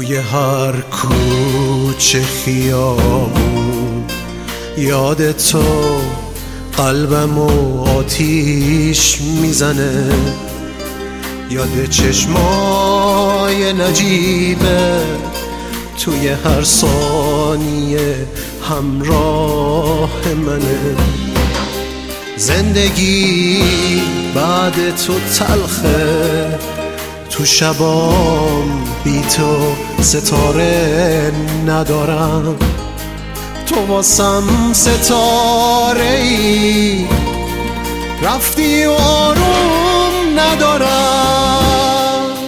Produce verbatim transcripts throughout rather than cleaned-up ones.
توی هر کوچه خیابون یاد تو قلبمو آتیش میزنه، یاد چشمای نجیبه توی هر ثانیه همراه منه. زندگی بعد تو تلخه، تو شبام بی تو ستاره ندارم، تو واسم ستاره ای رفتی و آروم ندارم.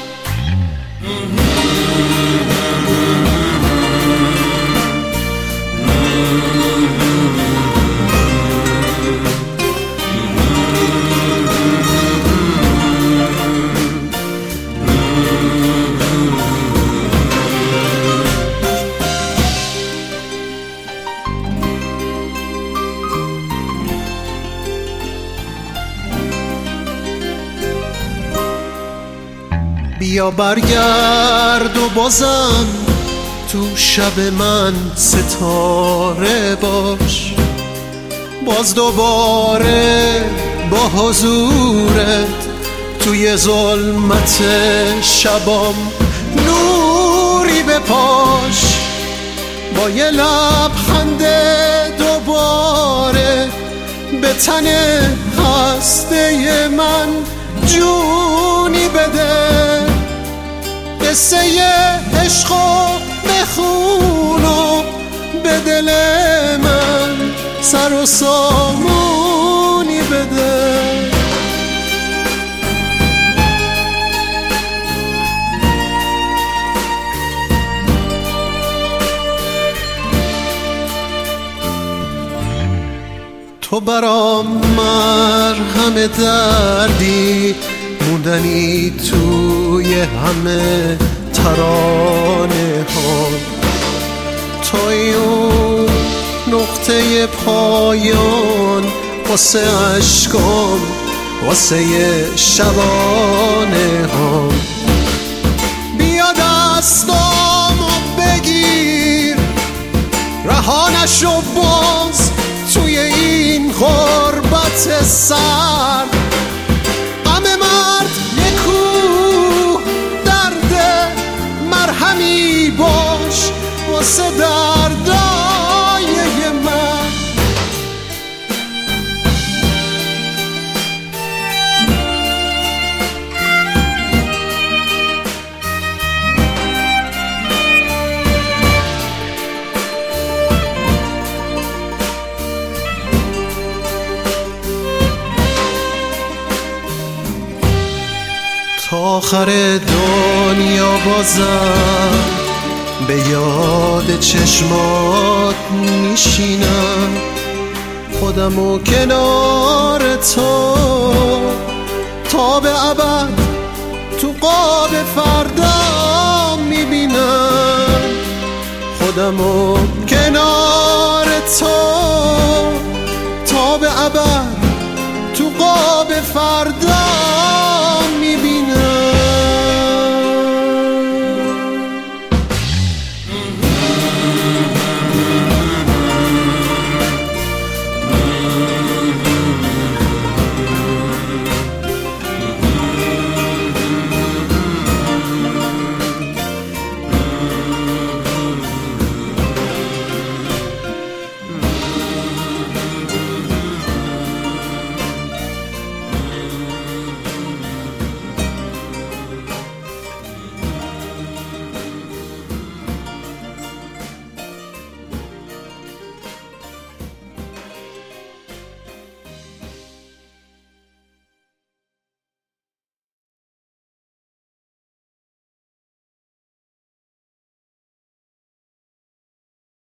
بیا برگرد و بازم تو شب من ستاره باش، باز دوباره با حضورت توی ظلمت شبام نوری بپاش. با یه لبخند دوباره به تن خسته من جونی بده، قصه عشقو بخون و به دل من سر و سامونی بده. تو برام مرهم دردی موندنی توی همه ترانه ها، توی اون نقطه پایان واسه عشقام، واسه شبانه ها. بیا دستامو بگیر رها نشو باز توی این غربت سرد، غم مرد یکو درد مرهمی باش واسه دردای من. تا آخر دنیا بازم به یاد چشمات میشینم، خودمو کنار تو تا به ابد تو قاب فردا میبینم، خودمو کنار تو تا به ابد